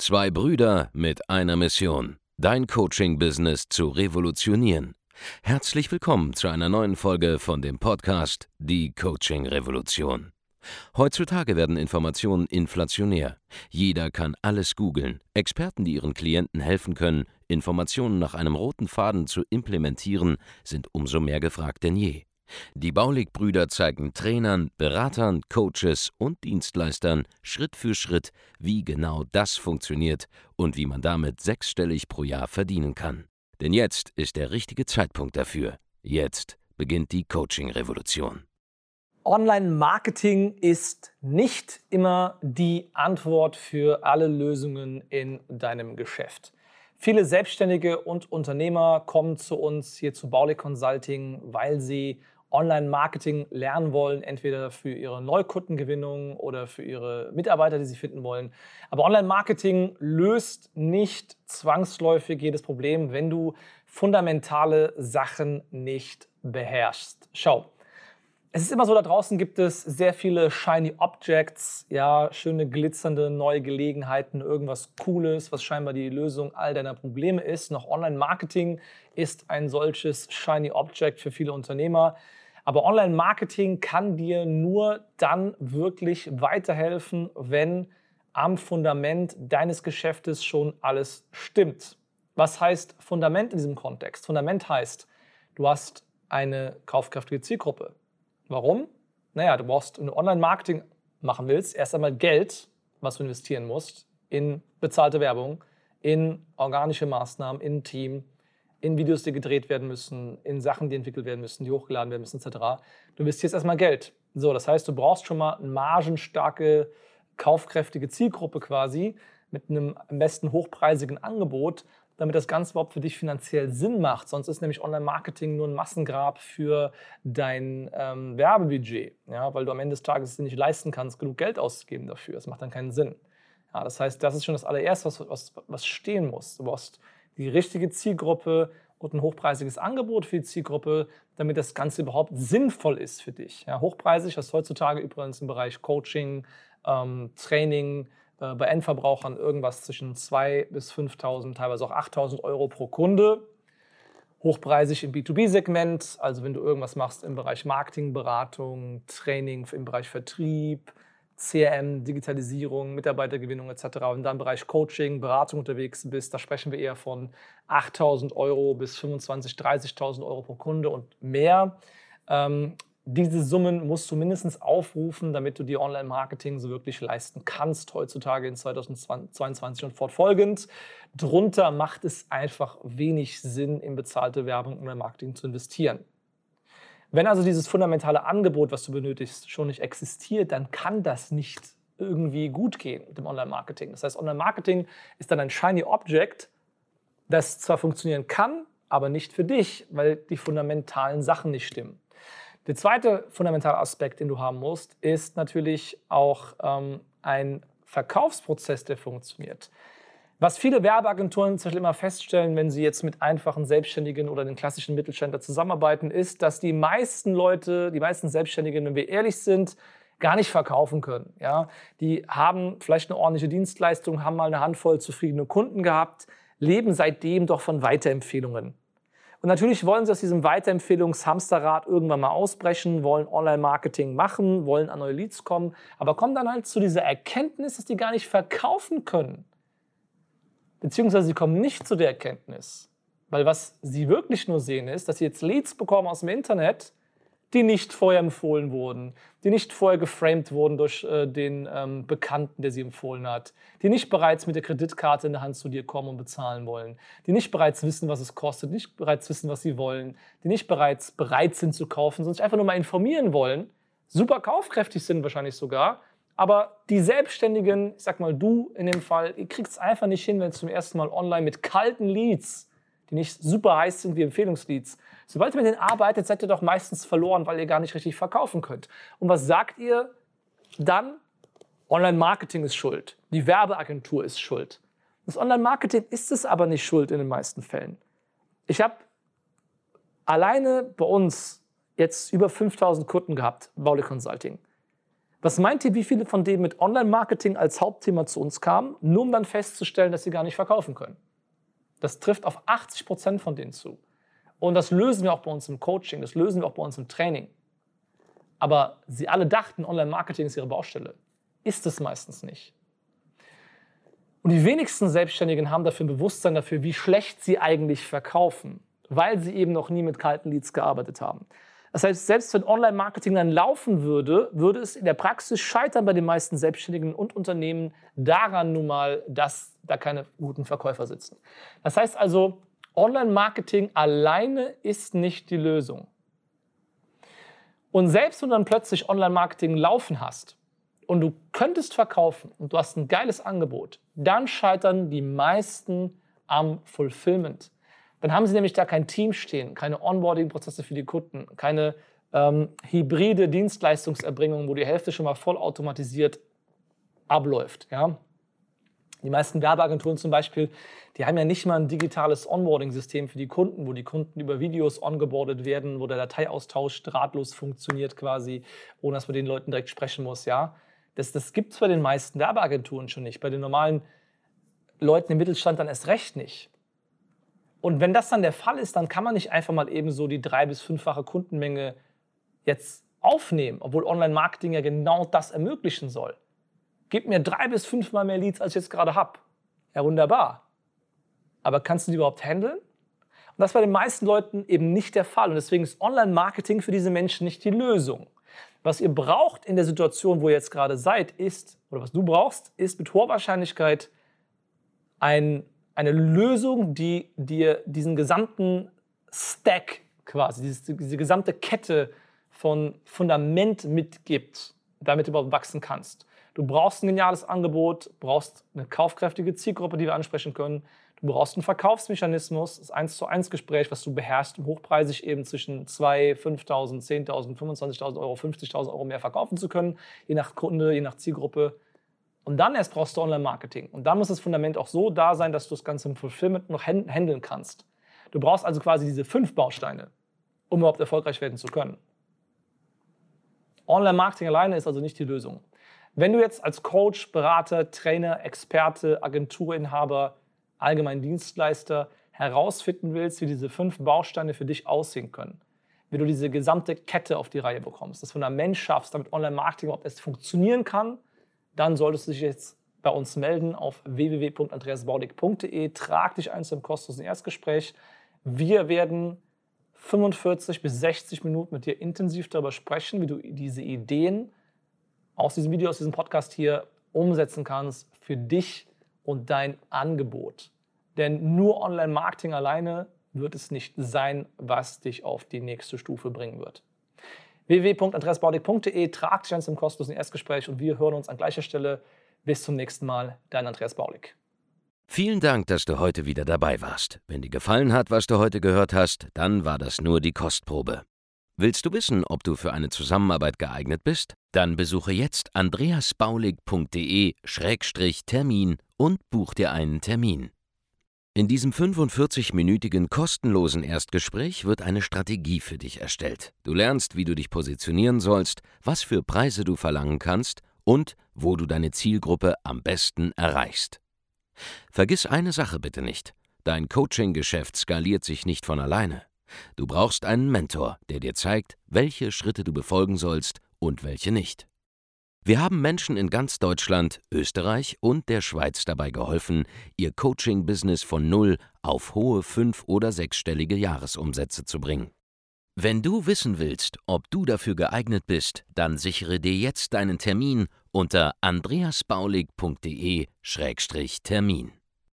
Zwei Brüder mit einer Mission, dein Coaching-Business zu revolutionieren. Herzlich willkommen zu einer neuen Folge von dem Podcast Die Coaching-Revolution. Heutzutage werden Informationen inflationär. Jeder kann alles googeln. Experten, die ihren Klienten helfen können, Informationen nach einem roten Faden zu implementieren, sind umso mehr gefragt denn je. Die Baulig-Brüder zeigen Trainern, Beratern, Coaches und Dienstleistern Schritt für Schritt, wie genau das funktioniert und wie man damit sechsstellig pro Jahr verdienen kann. Denn jetzt ist der richtige Zeitpunkt dafür. Jetzt beginnt die Coaching-Revolution. Online-Marketing ist nicht immer die Antwort für alle Lösungen in deinem Geschäft. Viele Selbstständige und Unternehmer kommen zu uns hier zu Baulig Consulting, weil sie Online-Marketing lernen wollen, entweder für ihre Neukundengewinnung oder für ihre Mitarbeiter, die sie finden wollen. Aber Online-Marketing löst nicht zwangsläufig jedes Problem, wenn du fundamentale Sachen nicht beherrschst. Schau. Es ist immer so, da draußen gibt es sehr viele shiny Objects, ja, schöne glitzernde neue Gelegenheiten, irgendwas Cooles, was scheinbar die Lösung all deiner Probleme ist. Noch Online-Marketing ist ein solches shiny Object für viele Unternehmer. Aber Online-Marketing kann dir nur dann wirklich weiterhelfen, wenn am Fundament deines Geschäftes schon alles stimmt. Was heißt Fundament in diesem Kontext? Fundament heißt, du hast eine kaufkräftige Zielgruppe. Warum? Naja, du brauchst, wenn du Online-Marketing machen willst, erst einmal Geld, was du investieren musst, in bezahlte Werbung, in organische Maßnahmen, in ein Team, in Videos, die gedreht werden müssen, in Sachen, die entwickelt werden müssen, die hochgeladen werden müssen, etc. Du investierst erstmal Geld. So, das heißt, du brauchst schon mal eine margenstarke, kaufkräftige Zielgruppe quasi mit einem am besten hochpreisigen Angebot, damit das Ganze überhaupt für dich finanziell Sinn macht. Sonst ist nämlich Online-Marketing nur ein Massengrab für dein Werbebudget, ja, weil du am Ende des Tages es dir nicht leisten kannst, genug Geld auszugeben dafür. Das macht dann keinen Sinn. Ja, das heißt, das ist schon das allererste, was stehen muss. Du brauchst die richtige Zielgruppe und ein hochpreisiges Angebot für die Zielgruppe, damit das Ganze überhaupt sinnvoll ist für dich. Ja, hochpreisig ist heutzutage übrigens im Bereich Coaching, Training, bei Endverbrauchern irgendwas zwischen 2.000 bis 5.000, teilweise auch 8.000 Euro pro Kunde. Hochpreisig im B2B-Segment, also wenn du irgendwas machst im Bereich Marketing, Beratung, Training im Bereich Vertrieb, CRM, Digitalisierung, Mitarbeitergewinnung etc. Und dann im Bereich Coaching, Beratung unterwegs bist, da sprechen wir eher von 8.000 Euro bis 25.000, 30.000 Euro pro Kunde und mehr. Diese Summen musst du mindestens aufrufen, damit du dir Online-Marketing so wirklich leisten kannst, heutzutage in 2022 und fortfolgend. Drunter macht es einfach wenig Sinn, in bezahlte Werbung und Marketing zu investieren. Wenn also dieses fundamentale Angebot, was du benötigst, schon nicht existiert, dann kann das nicht irgendwie gut gehen mit dem Online-Marketing. Das heißt, Online-Marketing ist dann ein shiny Object, das zwar funktionieren kann, aber nicht für dich, weil die fundamentalen Sachen nicht stimmen. Der zweite fundamentale Aspekt, den du haben musst, ist natürlich auch ein Verkaufsprozess, der funktioniert. Was viele Werbeagenturen zum Beispiel immer feststellen, wenn sie jetzt mit einfachen Selbstständigen oder den klassischen Mittelständler zusammenarbeiten, ist, dass die meisten Leute, die meisten Selbstständigen, wenn wir ehrlich sind, gar nicht verkaufen können. Ja? Die haben vielleicht eine ordentliche Dienstleistung, haben mal eine Handvoll zufriedene Kunden gehabt, leben seitdem doch von Weiterempfehlungen. Und natürlich wollen sie aus diesem Weiterempfehlungshamsterrad irgendwann mal ausbrechen, wollen Online-Marketing machen, wollen an neue Leads kommen, aber kommen dann halt zu dieser Erkenntnis, dass die gar nicht verkaufen können. Beziehungsweise sie kommen nicht zu der Erkenntnis. Weil was sie wirklich nur sehen ist, dass sie jetzt Leads bekommen aus dem Internet, die nicht vorher empfohlen wurden, die nicht vorher geframed wurden durch den Bekannten, der sie empfohlen hat, die nicht bereits mit der Kreditkarte in der Hand zu dir kommen und bezahlen wollen, die nicht bereits wissen, was es kostet, nicht bereits wissen, was sie wollen, die nicht bereits bereit sind zu kaufen, sondern sich einfach nur mal informieren wollen, super kaufkräftig sind wahrscheinlich sogar, aber die Selbstständigen, ich sag mal du in dem Fall, ihr kriegt es einfach nicht hin, wenn es zum ersten Mal online mit kalten Leads, die nicht super heiß sind wie Empfehlungsleads. Sobald ihr mit denen arbeitet, seid ihr doch meistens verloren, weil ihr gar nicht richtig verkaufen könnt. Und was sagt ihr dann? Online-Marketing ist schuld. Die Werbeagentur ist schuld. Das Online-Marketing ist es aber nicht schuld in den meisten Fällen. Ich habe alleine bei uns jetzt über 5.000 Kunden gehabt, Baulig Consulting. Was meint ihr, wie viele von denen mit Online-Marketing als Hauptthema zu uns kamen, nur um dann festzustellen, dass sie gar nicht verkaufen können? Das trifft auf 80% von denen zu. Und das lösen wir auch bei uns im Coaching, das lösen wir auch bei uns im Training. Aber sie alle dachten, Online-Marketing ist ihre Baustelle. Ist es meistens nicht. Und die wenigsten Selbstständigen haben dafür ein Bewusstsein dafür, wie schlecht sie eigentlich verkaufen, weil sie eben noch nie mit kalten Leads gearbeitet haben. Das heißt, selbst wenn Online-Marketing dann laufen würde, würde es in der Praxis scheitern bei den meisten Selbstständigen und Unternehmen daran nun mal, dass da keine guten Verkäufer sitzen. Das heißt also, Online-Marketing alleine ist nicht die Lösung. Und selbst wenn du dann plötzlich Online-Marketing laufen hast und du könntest verkaufen und du hast ein geiles Angebot, dann scheitern die meisten am Fulfillment. Dann haben sie nämlich da kein Team stehen, keine Onboarding-Prozesse für die Kunden, keine hybride Dienstleistungserbringung, wo die Hälfte schon mal vollautomatisiert abläuft. Ja? Die meisten Werbeagenturen zum Beispiel, die haben ja nicht mal ein digitales Onboarding-System für die Kunden, wo die Kunden über Videos ongeboardet werden, wo der Dateiaustausch drahtlos funktioniert quasi, ohne dass man den Leuten direkt sprechen muss. Ja? Das gibt es bei den meisten Werbeagenturen schon nicht, bei den normalen Leuten im Mittelstand dann erst recht nicht. Und wenn das dann der Fall ist, dann kann man nicht einfach mal eben so die 3- bis 5-fache Kundenmenge jetzt aufnehmen, obwohl Online-Marketing ja genau das ermöglichen soll. Gib mir 3- bis 5-mal mehr Leads, als ich jetzt gerade habe. Ja, wunderbar. Aber kannst du die überhaupt handeln? Und das ist bei den meisten Leuten eben nicht der Fall. Und deswegen ist Online-Marketing für diese Menschen nicht die Lösung. Was ihr braucht in der Situation, wo ihr jetzt gerade seid, ist, oder was du brauchst, ist mit hoher Wahrscheinlichkeit eine Lösung, die dir diesen gesamten Stack quasi, diese gesamte Kette von Fundament mitgibt, damit du überhaupt wachsen kannst. Du brauchst ein geniales Angebot, brauchst eine kaufkräftige Zielgruppe, die wir ansprechen können. Du brauchst einen Verkaufsmechanismus, das 1:1 Gespräch, was du beherrschst, um hochpreisig eben zwischen 2.000, 5.000, 10.000, 25.000 Euro, 50.000 Euro mehr verkaufen zu können, je nach Kunde, je nach Zielgruppe. Und dann erst brauchst du Online-Marketing. Und dann muss das Fundament auch so da sein, dass du das Ganze im Fulfillment noch handeln kannst. Du brauchst also quasi diese 5 Bausteine, um überhaupt erfolgreich werden zu können. Online-Marketing alleine ist also nicht die Lösung. Wenn du jetzt als Coach, Berater, Trainer, Experte, Agenturinhaber, allgemein Dienstleister herausfinden willst, wie diese 5 Bausteine für dich aussehen können, wie du diese gesamte Kette auf die Reihe bekommst, das Fundament schaffst, damit Online-Marketing überhaupt erst funktionieren kann, dann solltest du dich jetzt bei uns melden auf www.andreasbaulig.de. Trag dich ein zum kostenlosen Erstgespräch. Wir werden 45 bis 60 Minuten mit dir intensiv darüber sprechen, wie du diese Ideen aus diesem Video, aus diesem Podcast hier umsetzen kannst für dich und dein Angebot. Denn nur Online-Marketing alleine wird es nicht sein, was dich auf die nächste Stufe bringen wird. www.andreasbaulig.de, trag dich ein zum kostenlosen Erstgespräch und wir hören uns an gleicher Stelle. Bis zum nächsten Mal, dein Andreas Baulig. Vielen Dank, dass du heute wieder dabei warst. Wenn dir gefallen hat, was du heute gehört hast, dann war das nur die Kostprobe. Willst du wissen, ob du für eine Zusammenarbeit geeignet bist? Dann besuche jetzt andreasbaulig.de/termin und buch dir einen Termin. In diesem 45-minütigen kostenlosen Erstgespräch wird eine Strategie für dich erstellt. Du lernst, wie du dich positionieren sollst, was für Preise du verlangen kannst und wo du deine Zielgruppe am besten erreichst. Vergiss eine Sache bitte nicht: Dein Coaching-Geschäft skaliert sich nicht von alleine. Du brauchst einen Mentor, der dir zeigt, welche Schritte du befolgen sollst und welche nicht. Wir haben Menschen in ganz Deutschland, Österreich und der Schweiz dabei geholfen, ihr Coaching-Business von 0 auf hohe 5- oder 6-stellige Jahresumsätze zu bringen. Wenn du wissen willst, ob du dafür geeignet bist, dann sichere dir jetzt deinen Termin unter andreasbaulig.de/termin.